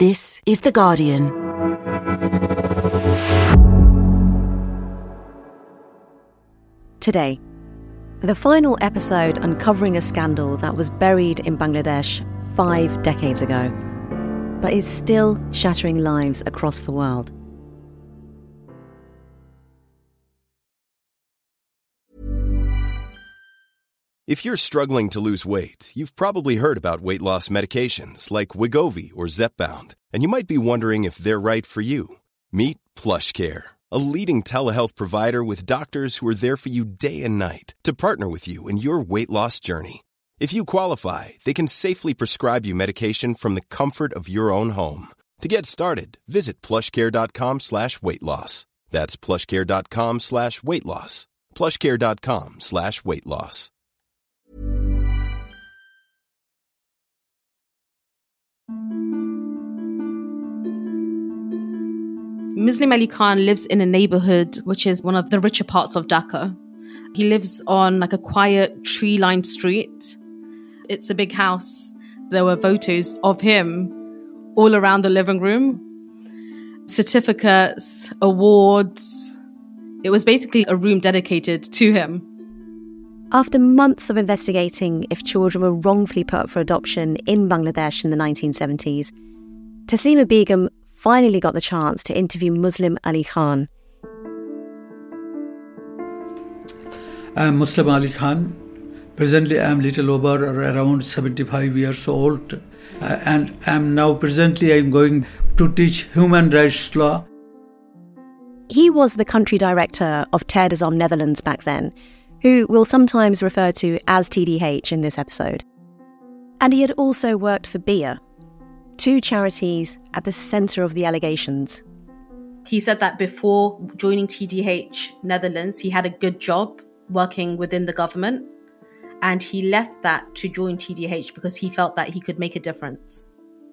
This is The Guardian. Today, the final episode uncovering a scandal that was buried in Bangladesh 5 decades ago, but is still shattering lives across the world. If you're struggling to lose weight, you've probably heard about weight loss medications like Wegovy or Zepbound, and you might be wondering if they're right for you. Meet PlushCare, a leading telehealth provider with doctors who are there for you day and night to partner with you in your weight loss journey. If you qualify, they can safely prescribe you medication from the comfort of your own home. To get started, visit plushcare.com/weightloss. That's plushcare.com/weightloss. plushcare.com/weightloss. Muslim Ali Khan lives in a neighborhood which is one of the richer parts of Dhaka. He lives on like a quiet tree-lined street. It's a big house. There were photos of him all around the living room. Certificates, awards. It was basically a room dedicated to him. After months of investigating if children were wrongfully put up for adoption in Bangladesh in the 1970s, Taslima Begum finally got the chance to interview Muslim Ali Khan. I am Muslim Ali Khan. Presently, I am little over or around 75 years old, and I'm going to teach human rights law. He was the country director of TERDASOM Netherlands back then, who we'll sometimes refer to as TDH in this episode. And he had also worked for BIA, two charities at the centre of the allegations. He said that before joining TDH Netherlands, he had a good job working within the government, and he left that to join TDH because he felt that he could make a difference.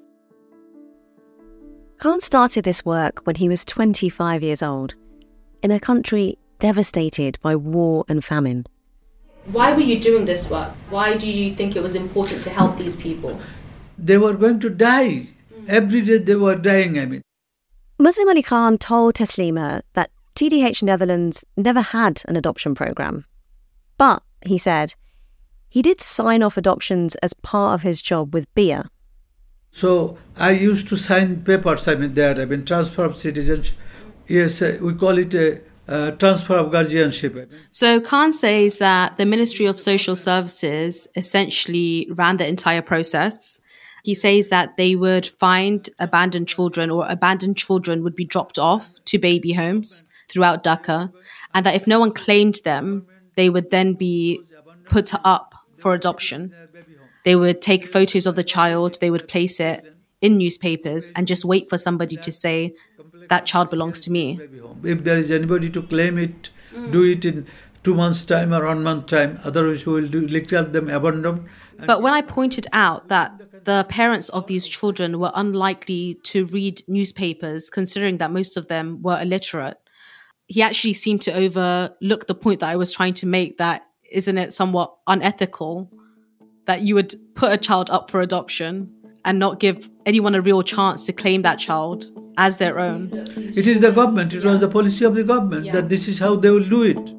Khan started this work when he was 25 years old, in a country devastated by war and famine. Why were you doing this work? Why do you think it was important to help these people? They were going to die. Every day they were dying, Muslim Ali Khan told Taslima that TDH Netherlands never had an adoption programme. But, he said, he did sign off adoptions as part of his job with BIA. So I used to sign papers, transfer of citizenship. Yes, we call it a transfer of guardianship. So Khan says that the Ministry of Social Services essentially ran the entire process. He says that they would find abandoned children, or abandoned children would be dropped off to baby homes throughout Dhaka, and that if no one claimed them, they would then be put up for adoption. They would take photos of the child, they would place it in newspapers and just wait for somebody to say, that child belongs to me. If there is anybody to claim it, do it in 2 months' time or 1 month time. Otherwise, we will declare them abandoned. But when I pointed out that the parents of these children were unlikely to read newspapers, considering that most of them were illiterate, he actually seemed to overlook the point that I was trying to make, that isn't it somewhat unethical that you would put a child up for adoption and not give anyone a real chance to claim that child as their own? It is the government. It was the policy of the government that this is how they will do it.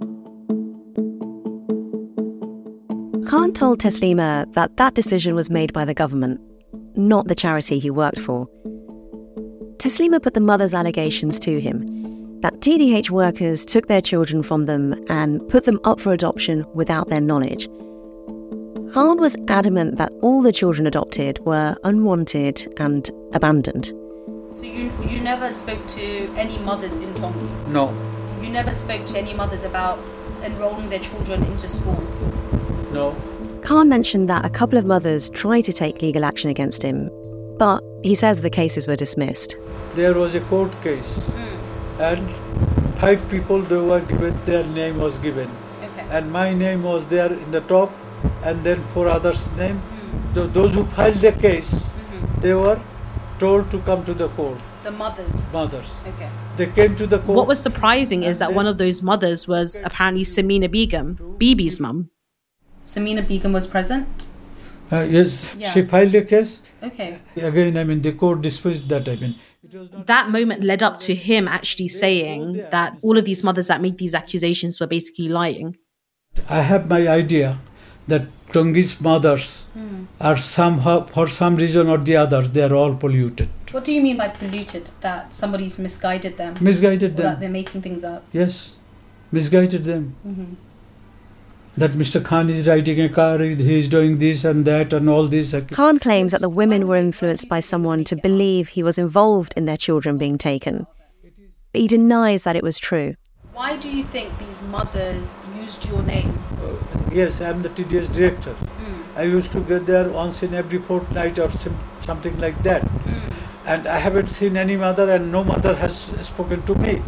Khan told Taslima that decision was made by the government, not the charity he worked for. Taslima put the mother's allegations to him, that TDH workers took their children from them and put them up for adoption without their knowledge. Khan was adamant that all the children adopted were unwanted and abandoned. So you never spoke to any mothers in Tongi? No. You never spoke to any mothers about enrolling their children into schools? No. Khan mentioned that a couple of mothers tried to take legal action against him, but he says the cases were dismissed. There was a court case, and 5 people they were given, their name was given. Okay. And my name was there in the top, and then 4 others' name. Those who filed the case, they were told to come to the court. The mothers? Mothers. Okay. They came to the court. What was surprising is that one of those mothers was apparently Samina Begum, Bibi's mum. Samina Begum was present? Yes, Yeah. she filed a case. Okay. Again, the court dismissed that. That moment led up to him actually saying that all of these mothers that made these accusations were basically lying. I have my idea that Tongi's mothers are somehow, for some reason or the others, they are all polluted. What do you mean by polluted? That somebody's misguided them? Misguided Or them. that they're making things up? Yes, misguided them. Mm-hmm. That Mr. Khan is riding a car, he is doing this and that and all this. Khan claims that the women were influenced by someone to believe he was involved in their children being taken. But he denies that it was true. Why do you think these mothers used your name? Yes, I am the TDS director. I used to get there once in every fortnight or something like that. And I haven't seen any mother and no mother has spoken to me.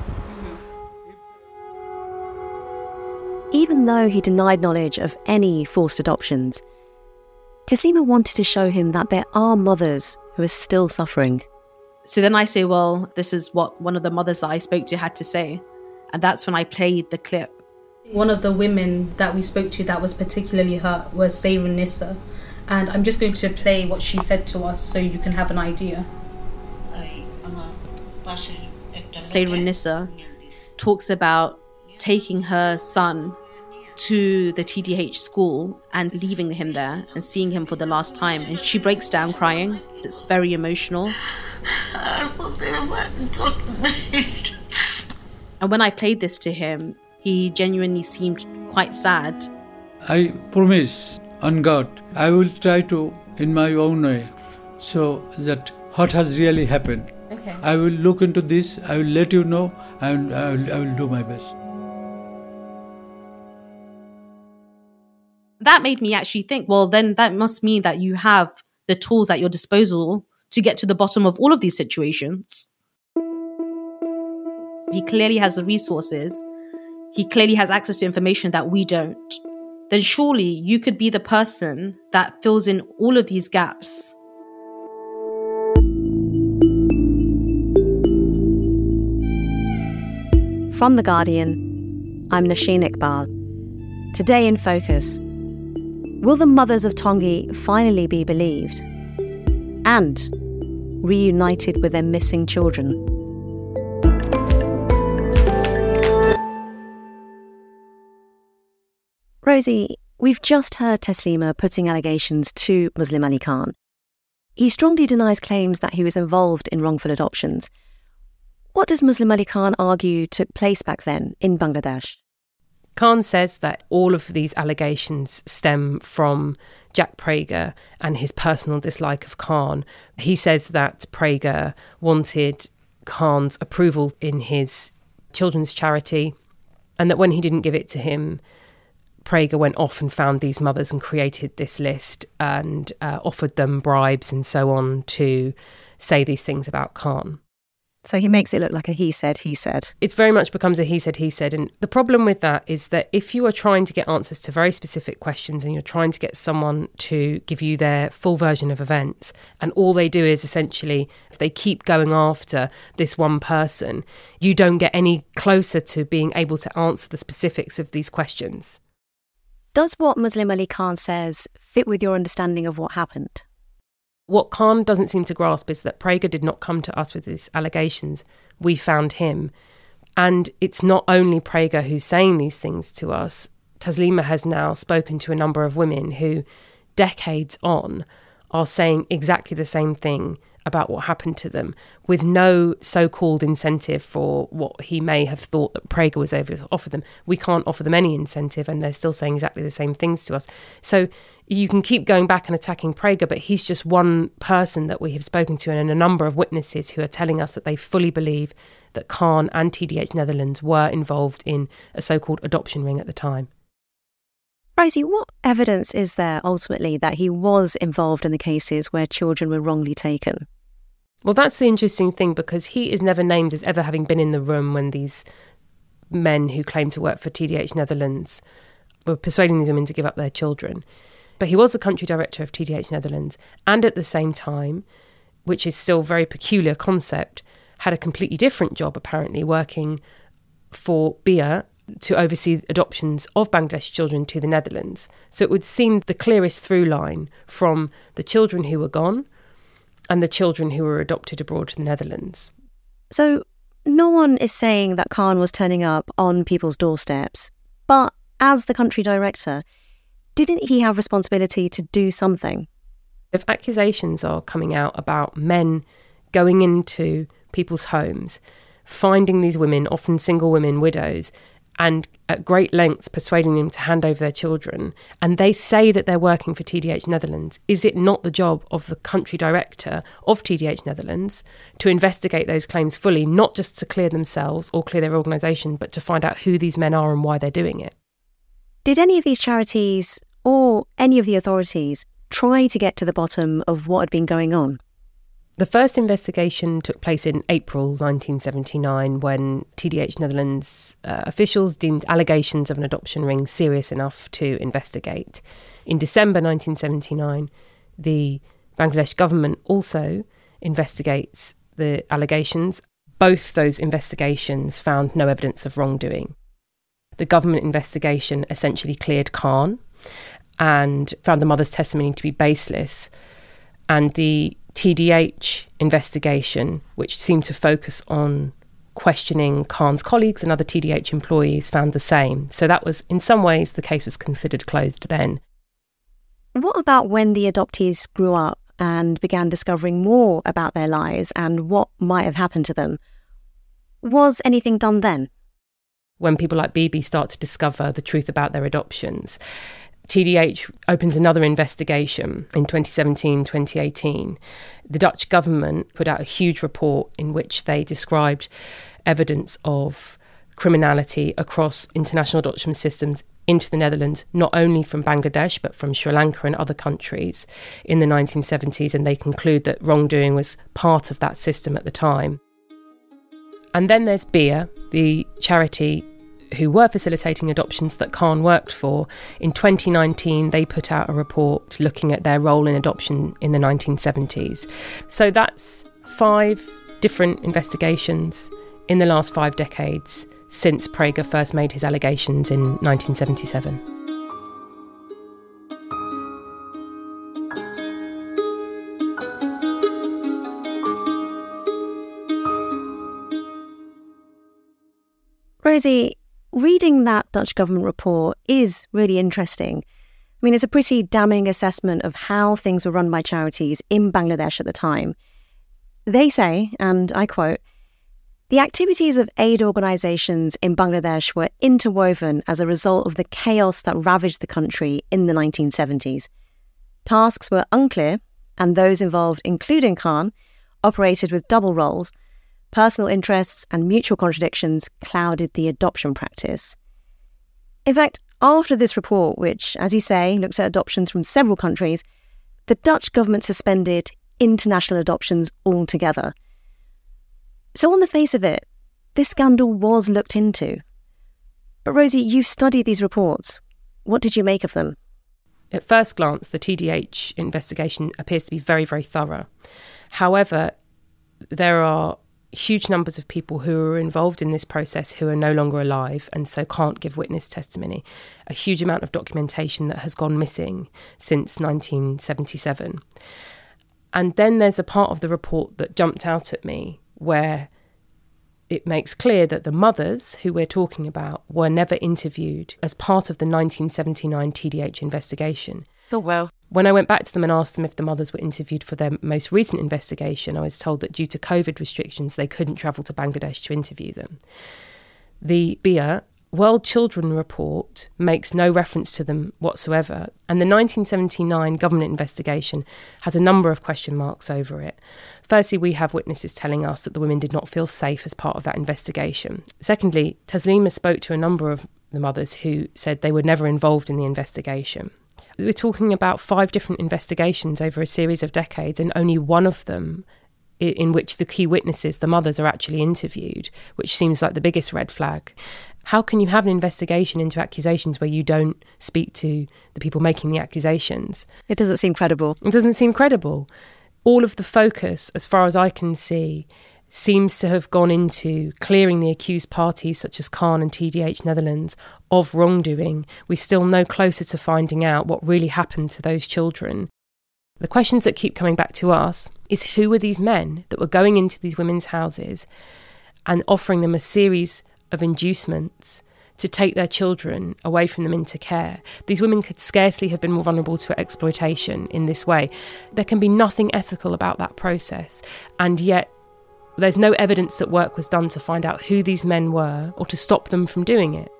Even though he denied knowledge of any forced adoptions, Taslima wanted to show him that there are mothers who are still suffering. So then I say, well, this is what one of the mothers that I spoke to had to say. And that's when I played the clip. One of the women that we spoke to that was particularly hurt was Sayrun Nissa. And I'm just going to play what she said to us so you can have an idea. Sayrun Nissa talks about taking her son to the TDH school and leaving him there and seeing him for the last time. And she breaks down crying. It's very emotional. And when I played this to him, he genuinely seemed quite sad. I promise on God, I will try to, in my own way, so that what has really happened. Okay. I will look into this, I will let you know, and I will do my best. That made me actually think, well, then that must mean that you have the tools at your disposal to get to the bottom of all of these situations. He clearly has the resources. He clearly has access to information that we don't. Then surely you could be the person that fills in all of these gaps. From The Guardian, I'm Nasheen Iqbal. Today in Focus, will the mothers of Tongi finally be believed and reunited with their missing children? Rosie, we've just heard Taslima putting allegations to Muslim Ali Khan. He strongly denies claims that he was involved in wrongful adoptions. What does Muslim Ali Khan argue took place back then in Bangladesh? Khan says that all of these allegations stem from Jack Prager and his personal dislike of Khan. He says that Prager wanted Khan's approval in his children's charity, and that when he didn't give it to him, Prager went off and found these mothers and created this list and offered them bribes and so on to say these things about Khan. So he makes it look like a he said, he said. It very much becomes a he said, he said. And the problem with that is that if you are trying to get answers to very specific questions and you're trying to get someone to give you their full version of events, and all they do is essentially, if they keep going after this one person, you don't get any closer to being able to answer the specifics of these questions. Does what Muslim Ali Khan says fit with your understanding of what happened? What Khan doesn't seem to grasp is that Prager did not come to us with these allegations. We found him. And it's not only Prager who's saying these things to us. Taslima has now spoken to a number of women who, decades on, are saying exactly the same thing about what happened to them, with no so-called incentive for what he may have thought that Prager was able to offer them. We can't offer them any incentive, and they're still saying exactly the same things to us. So you can keep going back and attacking Prager, but he's just one person that we have spoken to, and a number of witnesses who are telling us that they fully believe that Khan and TDH Netherlands were involved in a so-called adoption ring at the time. Rosie, what evidence is there ultimately that he was involved in the cases where children were wrongly taken? Well, that's the interesting thing, because he is never named as ever having been in the room when these men who claim to work for TDH Netherlands were persuading these women to give up their children. But he was the country director of TDH Netherlands, and at the same time, which is still a very peculiar concept, had a completely different job apparently, working for BIA, to oversee adoptions of Bangladeshi children to the Netherlands. So it would seem the clearest through line from the children who were gone and the children who were adopted abroad to the Netherlands. So no one is saying that Khan was turning up on people's doorsteps, but as the country director, didn't he have responsibility to do something? If accusations are coming out about men going into people's homes, finding these women, often single women, widows, and at great lengths persuading them to hand over their children, and they say that they're working for TDH Netherlands, is it not the job of the country director of TDH Netherlands to investigate those claims fully, not just to clear themselves or clear their organisation, but to find out who these men are and why they're doing it? Did any of these charities or any of the authorities try to get to the bottom of what had been going on? The first investigation took place in April 1979 when TDH Netherlands officials deemed allegations of an adoption ring serious enough to investigate. In December 1979, the Bangladesh government also investigates the allegations. Both those investigations found no evidence of wrongdoing. The government investigation essentially cleared Khan and found the mother's testimony to be baseless, and the TDH investigation, which seemed to focus on questioning Khan's colleagues and other TDH employees, found the same. So that was, in some ways, the case was considered closed then. What about when the adoptees grew up and began discovering more about their lives and what might have happened to them? Was anything done then? When people like Bibi start to discover the truth about their adoptions, TDH opens another investigation in 2017-2018. The Dutch government put out a huge report in which they described evidence of criminality across international adoption systems into the Netherlands, not only from Bangladesh, but from Sri Lanka and other countries in the 1970s. And they conclude that wrongdoing was part of that system at the time. And then there's BIA, the charity who were facilitating adoptions that Khan worked for. In 2019, they put out a report looking at their role in adoption in the 1970s. So that's 5 different investigations in the last 5 decades since Praeger first made his allegations in 1977. Rosie, reading that Dutch government report is really interesting. I mean, it's a pretty damning assessment of how things were run by charities in Bangladesh at the time. They say, and I quote, "The activities of aid organisations in Bangladesh were interwoven as a result of the chaos that ravaged the country in the 1970s. Tasks were unclear, and those involved, including Khan, operated with double roles. Personal interests and mutual contradictions clouded the adoption practice." In fact, after this report, which, as you say, looked at adoptions from several countries, the Dutch government suspended international adoptions altogether. So on the face of it, this scandal was looked into. But Rosie, you've studied these reports. What did you make of them? At first glance, the TDH investigation appears to be very, very thorough. However, there are huge numbers of people who are involved in this process who are no longer alive and so can't give witness testimony. A huge amount of documentation that has gone missing since 1977. And then there's a part of the report that jumped out at me where it makes clear that the mothers who we're talking about were never interviewed as part of the 1979 TDH investigation. Oh, well. When I went back to them and asked them if the mothers were interviewed for their most recent investigation, I was told that due to COVID restrictions, they couldn't travel to Bangladesh to interview them. The BIA World Children Report makes no reference to them whatsoever, and the 1979 government investigation has a number of question marks over it. Firstly, we have witnesses telling us that the women did not feel safe as part of that investigation. Secondly, Taslima spoke to a number of the mothers who said they were never involved in the investigation. We're talking about 5 different investigations over a series of decades, and only one of them in which the key witnesses, the mothers, are actually interviewed, which seems like the biggest red flag. How can you have an investigation into accusations where you don't speak to the people making the accusations? It doesn't seem credible. It doesn't seem credible. All of the focus, as far as I can see, seems to have gone into clearing the accused parties such as Khan and TDH Netherlands of wrongdoing. We're still no closer to finding out what really happened to those children. The questions that keep coming back to us is, who were these men that were going into these women's houses and offering them a series of inducements to take their children away from them into care? These women could scarcely have been more vulnerable to exploitation in this way. There can be nothing ethical about that process, and yet there's no evidence that work was done to find out who these men were or to stop them from doing it.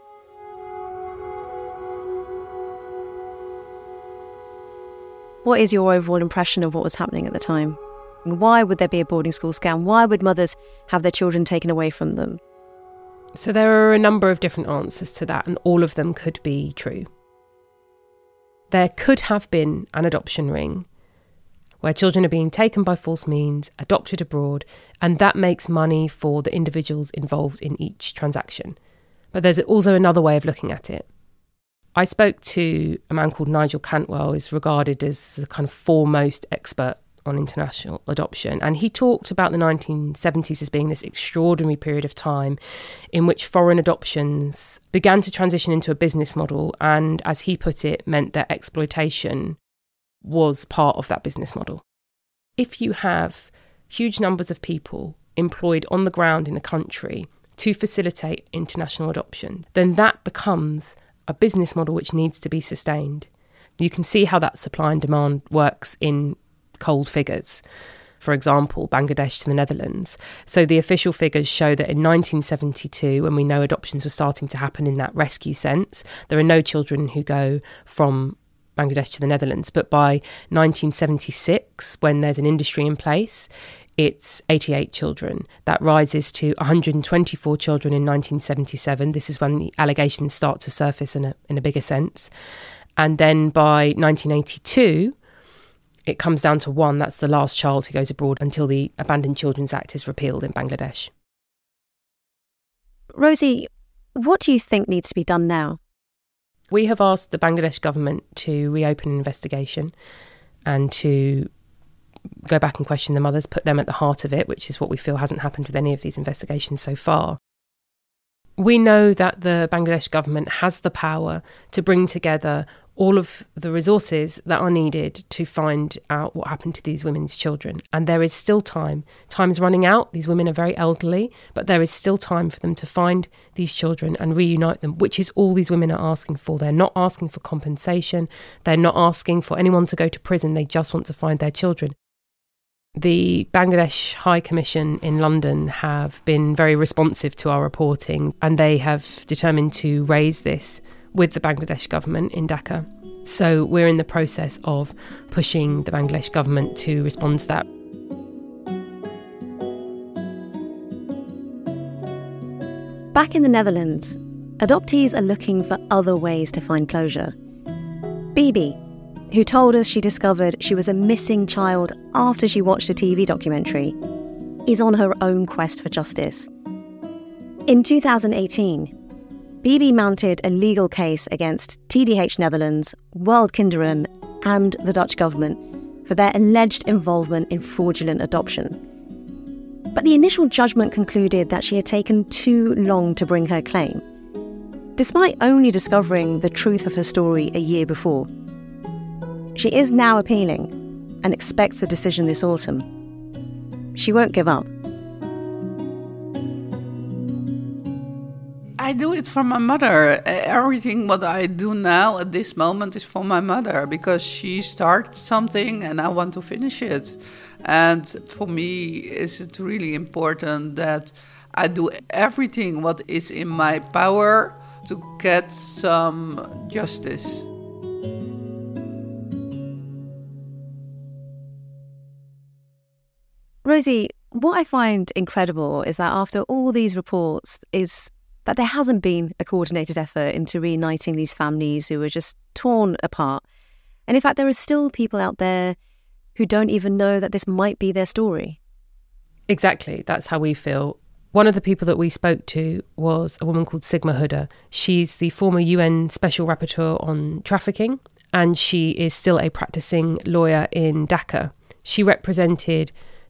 What is your overall impression of what was happening at the time? Why would there be a boarding school scam? Why would mothers have their children taken away from them? So there are a number of different answers to that, and all of them could be true. There could have been an adoption ring where children are being taken by false means, adopted abroad, and that makes money for the individuals involved in each transaction. But there's also another way of looking at it. I spoke to a man called Nigel Cantwell, who is regarded as the kind of foremost expert on international adoption, and he talked about the 1970s as being this extraordinary period of time in which foreign adoptions began to transition into a business model, and as he put it, meant that exploitation was part of that business model. If you have huge numbers of people employed on the ground in a country to facilitate international adoption, then that becomes a business model which needs to be sustained. You can see how that supply and demand works in cold figures. For example, Bangladesh to the Netherlands. So the official figures show that in 1972, when we know adoptions were starting to happen in that rescue sense, there are no children who go from Bangladesh to the Netherlands. But by 1976, when there's an industry in place, it's 88 children. That rises to 124 children in 1977. This is when the allegations start to surface in a bigger sense. And then by 1982, it comes down to one. That's the last child who goes abroad until the Abandoned Children's Act is repealed in Bangladesh. Rosie, what do you think needs to be done now? We have asked the Bangladesh government to reopen an investigation and to go back and question the mothers, put them at the heart of it, which is what we feel hasn't happened with any of these investigations so far. We know that the Bangladesh government has the power to bring together all of the resources that are needed to find out what happened to these women's children. And there is still time. Time is running out. These women are very elderly, but there is still time for them to find these children and reunite them, which is all these women are asking for. They're not asking for compensation. They're not asking for anyone to go to prison. They just want to find their children. The Bangladesh High Commission in London have been very responsive to our reporting, and they have determined to raise this with the Bangladesh government in Dhaka. So we're in the process of pushing the Bangladesh government to respond to that. Back in the Netherlands, adoptees are looking for other ways to find closure. Bibi, who told us she discovered she was a missing child after she watched a TV documentary, is on her own quest for justice. In 2018, Bibi mounted a legal case against TDH Netherlands, World Kinderen, and the Dutch government for their alleged involvement in fraudulent adoption. But the initial judgment concluded that she had taken too long to bring her claim, despite only discovering the truth of her story a year before. She is now appealing and expects a decision this autumn. She won't give up. I do it for my mother. Everything what I do now at this moment is for my mother, because she started something and I want to finish it. And for me, it's really important that I do everything what is in my power to get some justice. Rosie, what I find incredible is that after all these reports is that there hasn't been a coordinated effort into reuniting these families who were just torn apart. And in fact, there are still people out there who don't even know that this might be their story. Exactly. That's how we feel. One of the people that we spoke to was a woman called Sigma Huda. She's the former UN Special Rapporteur on Trafficking, and she is still a practicing lawyer in Dhaka. She represented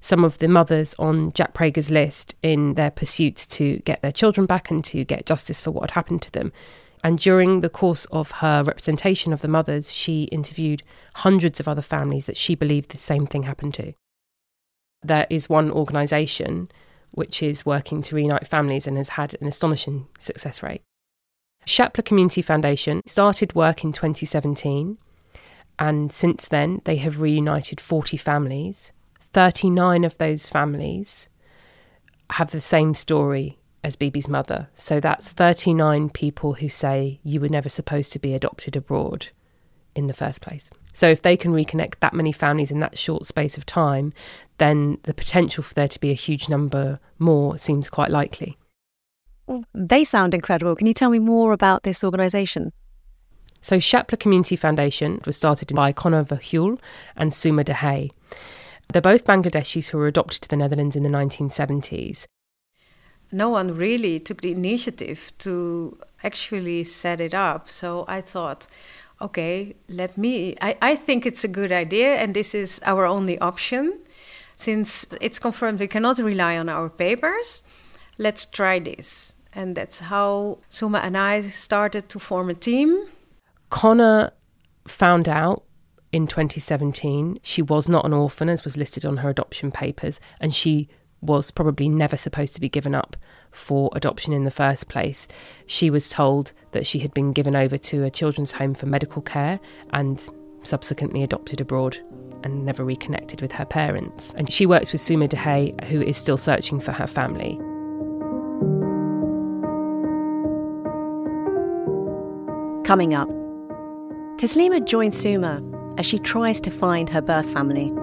some of the mothers on Jack Prager's list in their pursuit to get their children back and to get justice for what had happened to them. And during the course of her representation of the mothers, she interviewed hundreds of other families that she believed the same thing happened to. There is one organisation which is working to reunite families and has had an astonishing success rate. Shapler Community Foundation started work in 2017, and since then they have reunited 40 families. 39 of those families have the same story as Bibi's mother. So that's 39 people who say you were never supposed to be adopted abroad in the first place. So if they can reconnect that many families in that short space of time, then the potential for there to be a huge number more seems quite likely. Well, they sound incredible. Can you tell me more about this organisation? So Shapler Community Foundation was started by Conor Verheul and Suma Dehay. They're both Bangladeshis who were adopted to the Netherlands in the 1970s. No one really took the initiative to actually set it up. So I thought, okay, I think it's a good idea, and this is our only option. Since it's confirmed we cannot rely on our papers, let's try this. And that's how Suma and I started to form a team. Conor found out in 2017 she was not an orphan, as was listed on her adoption papers, and she was probably never supposed to be given up for adoption in the first place. She was told that she had been given over to a children's home for medical care and subsequently adopted abroad and never reconnected with her parents. And she works with Suma Dehay, who is still searching for her family. Coming up, Taslima joins Suma as she tries to find her birth family.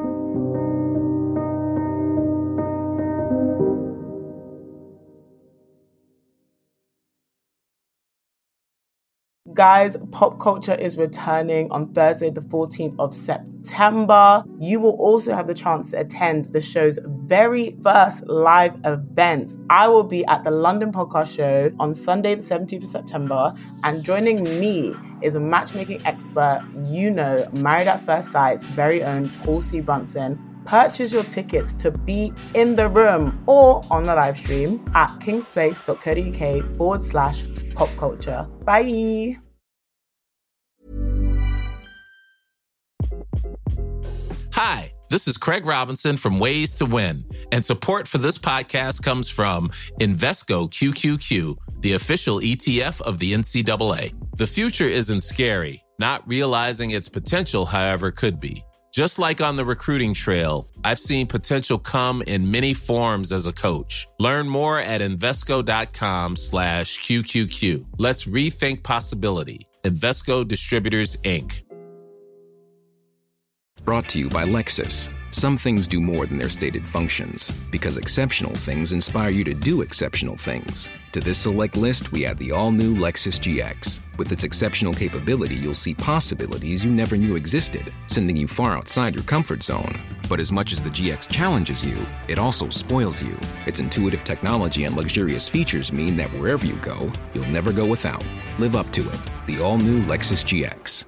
Guys, Pop Culture is returning on Thursday, the 14th of September. You will also have the chance to attend the show's very first live event. I will be at the London Podcast Show on Sunday, the 17th of September, and joining me is a matchmaking expert, Married at First Sight's very own Paul C. Brunson. Purchase your tickets to be in the room or on the live stream at kingsplace.co.uk/popculture. Bye. Hi, this is Craig Robinson from Ways to Win, and support for this podcast comes from Invesco QQQ, the official ETF of the NCAA. The future isn't scary. Not realizing its potential, however, could be. Just like on the recruiting trail, I've seen potential come in many forms as a coach. Learn more at Invesco.com/QQQ. Let's rethink possibility. Invesco Distributors, Inc. Brought to you by Lexus. Some things do more than their stated functions, because exceptional things inspire you to do exceptional things. To this select list, we add the all-new Lexus GX. With its exceptional capability, you'll see possibilities you never knew existed, sending you far outside your comfort zone. But as much as the GX challenges you, it also spoils you. Its intuitive technology and luxurious features mean that wherever you go, you'll never go without. Live up to it. The all-new Lexus GX.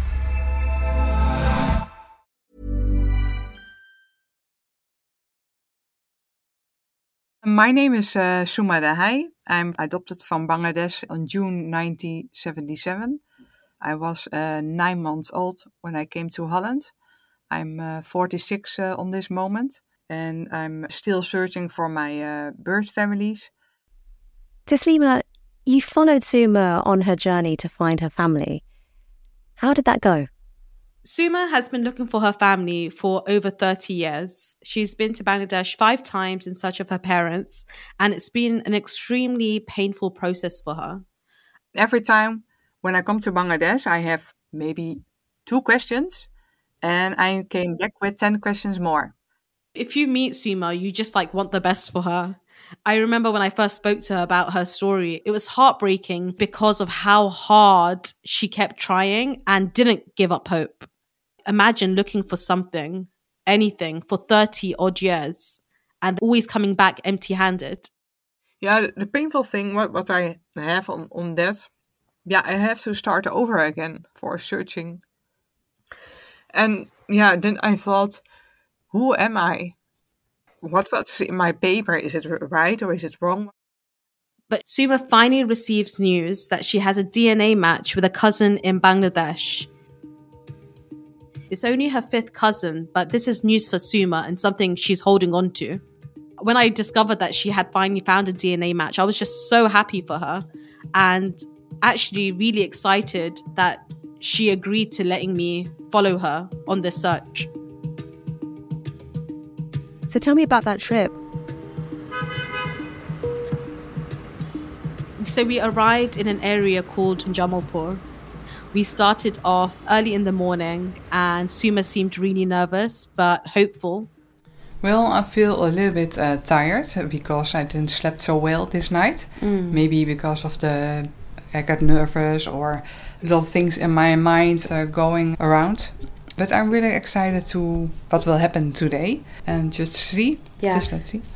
My name is Suma Dehay. I'm adopted from Bangladesh in June 1977. I was 9 months old when I came to Holland. I'm 46 on this moment, and I'm still searching for my birth families. Taslima, you followed Suma on her journey to find her family. How did that go? Suma has been looking for her family for over 30 years. She's been to Bangladesh 5 times in search of her parents, and it's been an extremely painful process for her. Every time when I come to Bangladesh, I have maybe 2 questions, and I came back with 10 questions more. If you meet Suma, you just want the best for her. I remember when I first spoke to her about her story, it was heartbreaking because of how hard she kept trying and didn't give up hope. Imagine looking for something, anything, for 30 odd years and always coming back empty-handed. Yeah, the painful thing, what I have on that, I have to start over again for searching. And then I thought, who am I? what's in my paper? Is it right or is it wrong? But Suma finally receives news that she has a DNA match with a cousin in Bangladesh. It's only her 5th cousin, but this is news for Suma and something she's holding on to. When I discovered that she had finally found a DNA match, I was just so happy for her and actually really excited that she agreed to letting me follow her on this search. So tell me about that trip. So we arrived in an area called Jamalpur. We started off early in the morning and Suma seemed really nervous but hopeful. Well, I feel a little bit tired because I didn't sleep so well this night. Maybe because of I got nervous or a lot of things in my mind going around. But I'm really excited to what will happen today and just see. Yeah. Just let's see.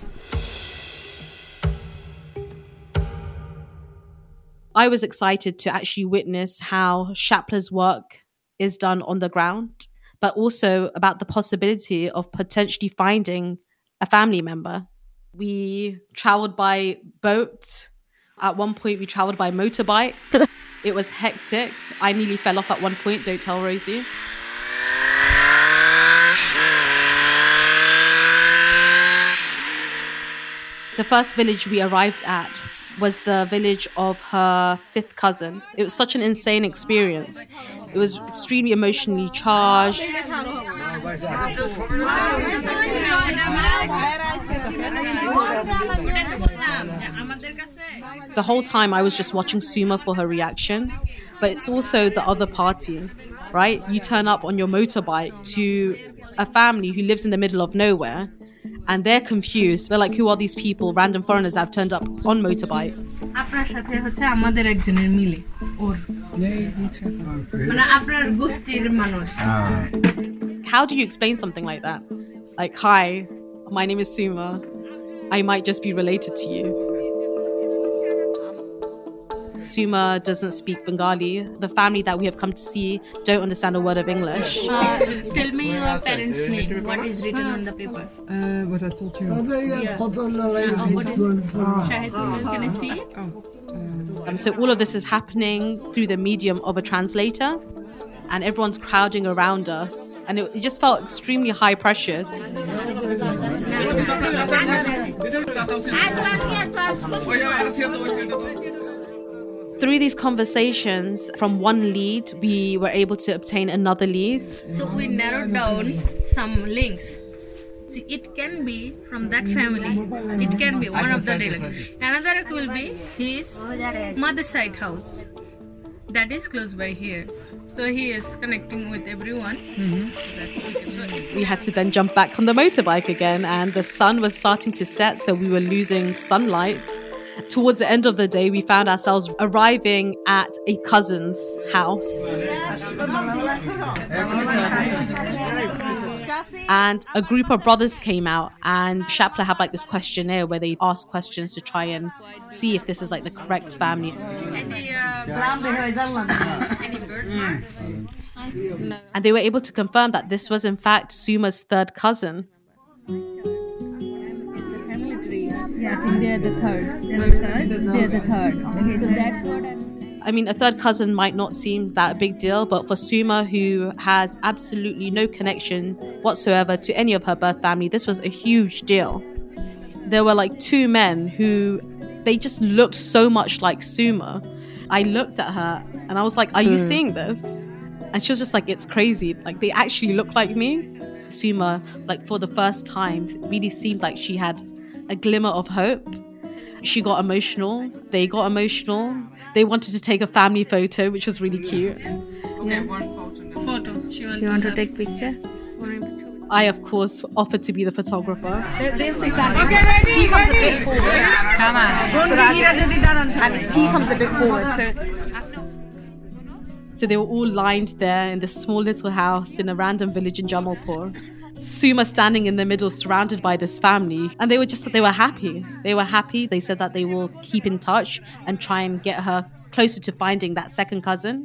I was excited to actually witness how Shapla's work is done on the ground, but also about the possibility of potentially finding a family member. We traveled by boat. At one point, we traveled by motorbike. It was hectic. I nearly fell off at one point. Don't tell Rosie. The first village we arrived at was the village of her 5th cousin. It was such an insane experience. It was extremely emotionally charged. The whole time I was just watching Suma for her reaction, but it's also the other party, right? You turn up on your motorbike to a family who lives in the middle of nowhere and they're confused. They're like, who are these people? Random foreigners that have turned up on motorbikes. How do you explain something like that? Like, hi, my name is Suma. I might just be related to you. Suma doesn't speak Bengali. The family that we have come to see don't understand a word of English. Tell me your parents' name. What is written on the paper? What I told you. Yeah. What is Shahid? Can I see it? So all of this is happening through the medium of a translator, and everyone's crowding around us, and it just felt extremely high pressured. Through these conversations, from one lead, we were able to obtain another lead. So we narrowed down some links. See, it can be from that family. It can be one of the relatives. Another will be his mother's side house. That is close by here. So he is connecting with everyone. We had to then jump back on the motorbike again, and the sun was starting to set, so we were losing sunlight. Towards the end of the day, we found ourselves arriving at a cousin's house. And a group of brothers came out, and Shapla had like this questionnaire where they ask questions to try and see if this is like the correct family. And they were able to confirm that this was in fact Suma's 3rd cousin. Yeah, I think they're the third. They're the third. Okay, so that's what I mean, a 3rd cousin might not seem that big deal, but for Suma, who has absolutely no connection whatsoever to any of her birth family, this was a huge deal. There were like 2 men who, they just looked so much like Suma. I looked at her and I was like, are you seeing this? And she was just like, it's crazy. Like, they actually look like me. Suma, like for the first time, really seemed like she had a glimmer of hope. She got emotional. They got emotional. They wanted to take a family photo, which was really cute. Yeah. Photo. She want to take picture? I, of course, offered to be the photographer. Okay, ready. He comes a bit forward. Come on. And he comes a bit forward. So they were all lined there in this small little house in a random village in Jamalpur. Suma standing in the middle, surrounded by this family, and they were happy. They were happy. They said that they will keep in touch and try and get her closer to finding that 2nd cousin.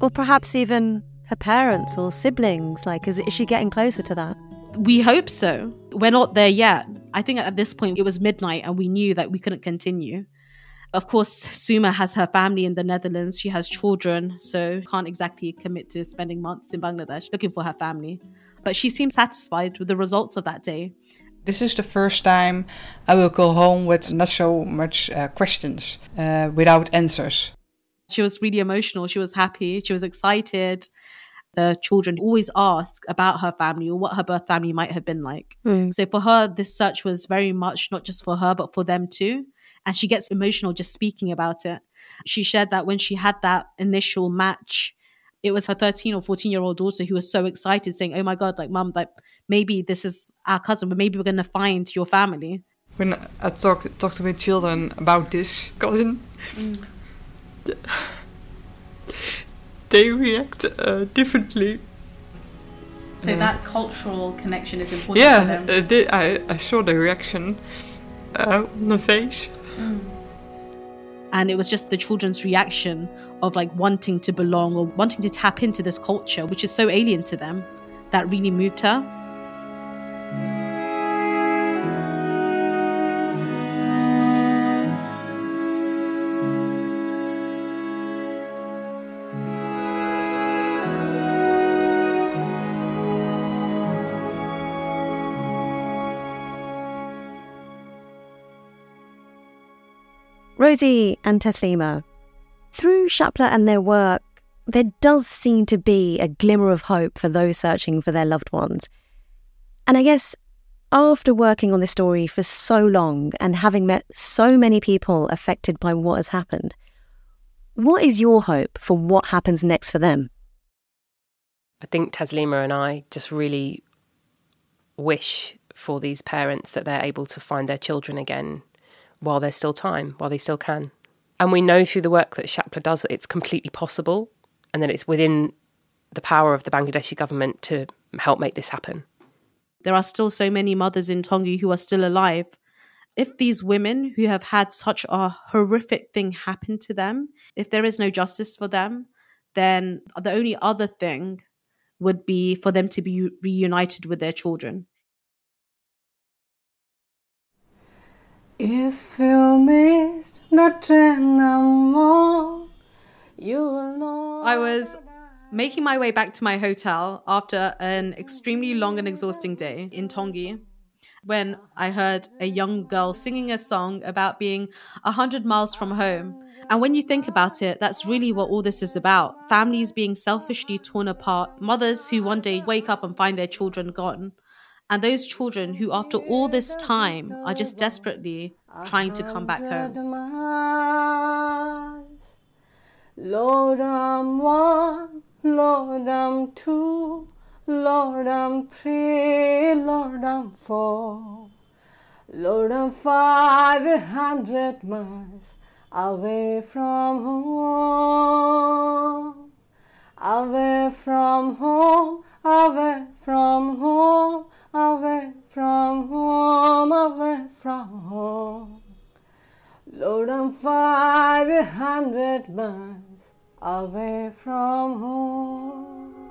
Or perhaps even her parents or siblings? Like, is she getting closer to that? We hope so. We're not there yet. I think at this point it was midnight and we knew that we couldn't continue. Of course, Suma has her family in the Netherlands. She has children, so can't exactly commit to spending months in Bangladesh looking for her family. But she seems satisfied with the results of that day. This is the first time I will go home with not so much questions, without answers. She was really emotional. She was happy. She was excited. The children always ask about her family or what her birth family might have been like. So for her, this search was very much not just for her, but for them too. And she gets emotional just speaking about it. She shared that when she had that initial match, it was her 13 or 14-year-old daughter who was so excited, saying, "Oh my God, like, Mum, like, maybe this is our cousin, but maybe we're going to find your family." When I talk to my children about this cousin, they react differently. So that cultural connection is important for them. Yeah, I saw the reaction on the face. And it was just the children's reaction of like wanting to belong or wanting to tap into this culture, which is so alien to them, that really moved her. Rosie and Taslima, through Shapla and their work, there does seem to be a glimmer of hope for those searching for their loved ones. And I guess after working on this story for so long and having met so many people affected by what has happened, what is your hope for what happens next for them? I think Taslima and I just really wish for these parents that they're able to find their children again while there's still time, while they still can. And we know through the work that Shapla does that it's completely possible and that it's within the power of the Bangladeshi government to help make this happen. There are still so many mothers in Tongi who are still alive. If these women who have had such a horrific thing happen to them, if there is no justice for them, then the only other thing would be for them to be reunited with their children. If you missed the train no more, you will know. I was making my way back to my hotel after an extremely long and exhausting day in Tongi when I heard a young girl singing a song about being 100 miles from home. And when you think about it, that's really what all this is about. Families being selfishly torn apart, mothers who one day wake up and find their children gone. And those children who, after all this time, are just desperately trying to come back home. Lord, I'm 1, Lord, I'm 2, Lord, I'm 3, Lord, I'm 4, Lord, I'm 500 miles away from home, away from home, away from home, away from home, away from home. Lord, I'm 500 miles away from home.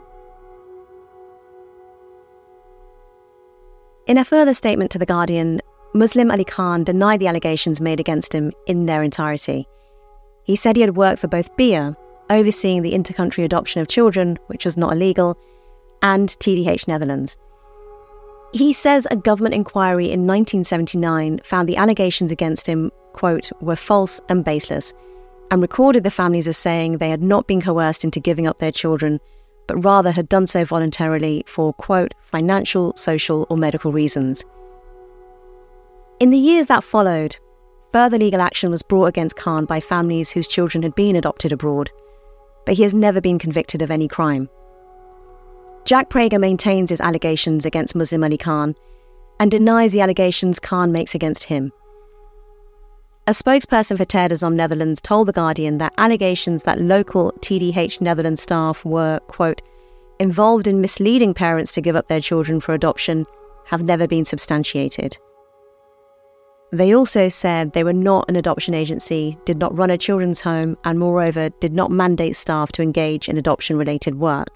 In a further statement to The Guardian, Muslim Ali Khan denied the allegations made against him in their entirety. He said he had worked for both BIA, overseeing the inter-country adoption of children, which was not illegal, and TDH Netherlands. He says a government inquiry in 1979 found the allegations against him, quote, were false and baseless, and recorded the families as saying they had not been coerced into giving up their children, but rather had done so voluntarily for, quote, financial, social or medical reasons. In the years that followed, further legal action was brought against Khan by families whose children had been adopted abroad, but he has never been convicted of any crime. Jack Prager maintains his allegations against Muslim Ali Khan and denies the allegations Khan makes against him. A spokesperson for Teardazom Netherlands told The Guardian that allegations that local TDH Netherlands staff were, quote, involved in misleading parents to give up their children for adoption have never been substantiated. They also said they were not an adoption agency, did not run a children's home, and moreover did not mandate staff to engage in adoption-related work.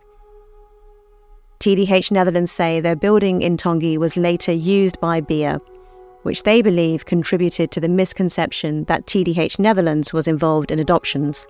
TDH Netherlands say their building in Tongi was later used by BIA, which they believe contributed to the misconception that TDH Netherlands was involved in adoptions.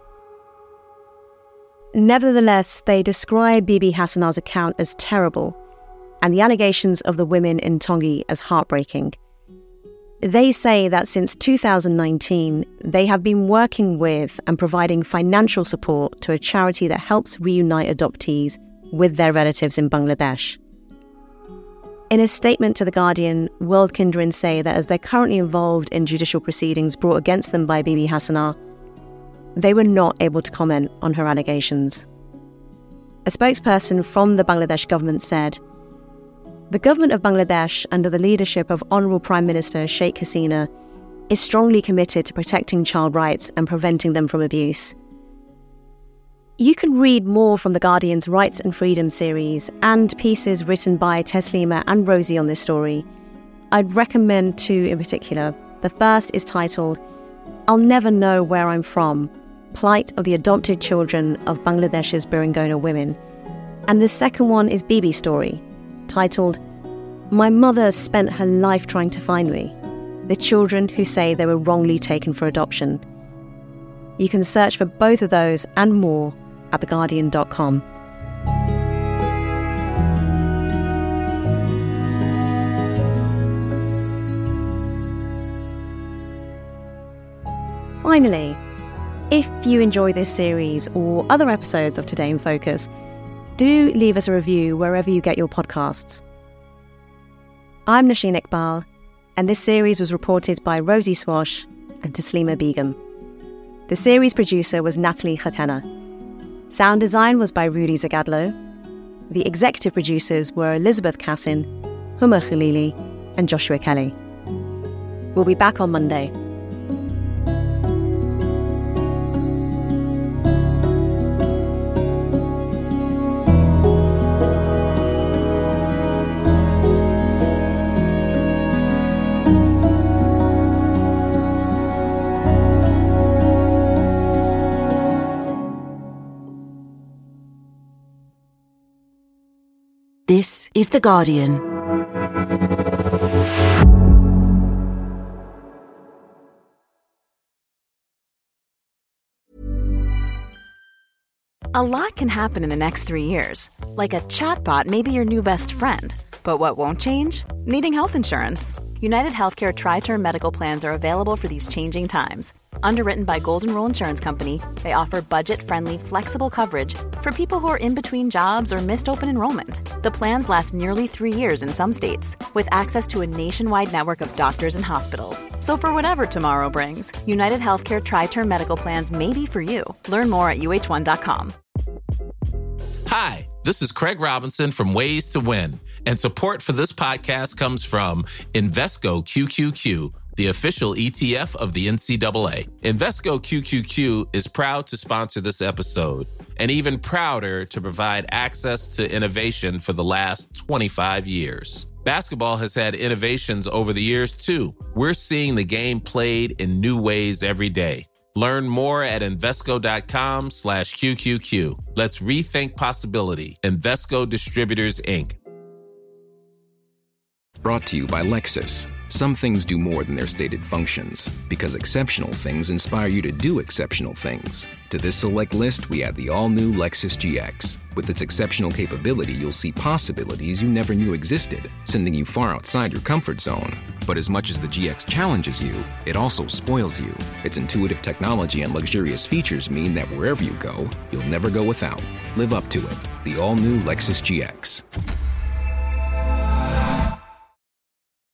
Nevertheless, they describe Bibi Hassanar's account as terrible, and the allegations of the women in Tongi as heartbreaking. They say that since 2019, they have been working with and providing financial support to a charity that helps reunite adoptees with their relatives in Bangladesh. In a statement to The Guardian, World Kinderen say that as they're currently involved in judicial proceedings brought against them by Bibi Hassanar, they were not able to comment on her allegations. A spokesperson from the Bangladesh government said, "The government of Bangladesh, under the leadership of Honourable Prime Minister Sheikh Hasina, is strongly committed to protecting child rights and preventing them from abuse." You can read more from The Guardian's Rights and Freedom series and pieces written by Taslima and Rosie on this story. I'd recommend two in particular. The first is titled, "I'll Never Know Where I'm From: Plight of the Adopted Children of Bangladesh's Birangona Women." And the second one is Bibi's story, titled, "My Mother Spent Her Life Trying to Find Me: The Children Who Say They Were Wrongly Taken for Adoption." You can search for both of those and more at theguardian.com. Finally, if you enjoy this series or other episodes of Today in Focus, do leave us a review wherever you get your podcasts. I'm Nasheen Iqbal, and this series was reported by Rosie Swash and Taslima Begum. The series producer was Natalie Khatena. Sound design was by Rudy Zagadlo. The executive producers were Elizabeth Cassin, Huma Khalili, and Joshua Kelly. We'll be back on Monday. This is The Guardian. A lot can happen in the next 3 years. Like a chatbot may be your new best friend. But what won't change? Needing health insurance. United Healthcare Tri-Term Medical Plans are available for these changing times. Underwritten by Golden Rule Insurance Company, they offer budget-friendly, flexible coverage for people who are in between jobs or missed open enrollment. The plans last nearly 3 years in some states, with access to a nationwide network of doctors and hospitals. So for whatever tomorrow brings, United Healthcare Tri-Term Medical Plans may be for you. Learn more at uh1.com. Hi, this is Craig Robinson from Ways to Win, and support for this podcast comes from Invesco QQQ, the official ETF of the NCAA. Invesco QQQ is proud to sponsor this episode, and even prouder to provide access to innovation for the last 25 years. Basketball has had innovations over the years, too. We're seeing the game played in new ways every day. Learn more at Invesco.com/QQQ. Let's rethink possibility. Invesco Distributors, Inc. Brought to you by Lexus. Some things do more than their stated functions, because exceptional things inspire you to do exceptional things. To this select list, we add the all-new Lexus GX. With its exceptional capability, you'll see possibilities you never knew existed, sending you far outside your comfort zone. But as much as the GX challenges you, it also spoils you. Its intuitive technology and luxurious features mean that wherever you go, you'll never go without. Live up to it. The all-new Lexus GX.